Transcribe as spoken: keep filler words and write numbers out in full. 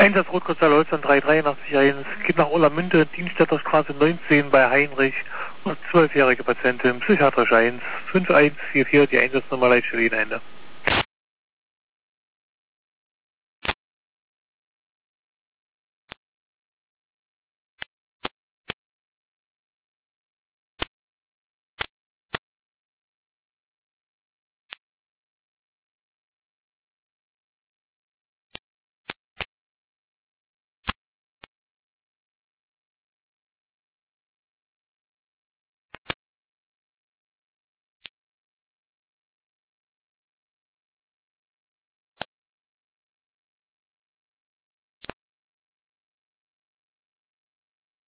Einsatz Rotgottsal-Holzland drei drei acht eins, geht nach Olermünde, Dienststädter Straße neunzehn bei Heinrich und zwölfjährige Patientin, psychiatrisch eins, fünf eins vier vier, die Einsatznummer Leitstelle Ende.